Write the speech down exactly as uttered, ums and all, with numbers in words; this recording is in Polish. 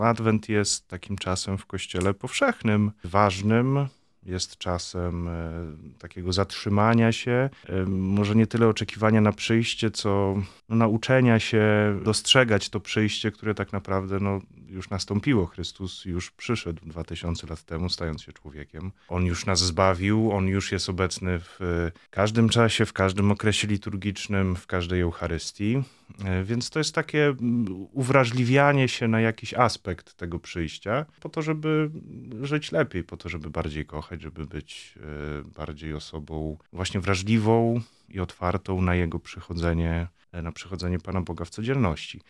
Adwent jest takim czasem w Kościele powszechnym, ważnym. Jest czasem e, takiego zatrzymania się, e, może nie tyle oczekiwania na przyjście, co no, nauczenia się dostrzegać to przyjście, które tak naprawdę no, już nastąpiło. Chrystus już przyszedł dwa tysiące lat temu, stając się człowiekiem. On już nas zbawił, On już jest obecny w każdym czasie, w każdym okresie liturgicznym, w każdej Eucharystii. E, Więc to jest takie mm, uwrażliwianie się na jakiś aspekt tego przyjścia, po to, żeby żyć lepiej, po to, żeby bardziej kochać, żeby być e, bardziej osobą właśnie wrażliwą i otwartą na Jego przychodzenie, e, na przychodzenie Pana Boga w codzienności.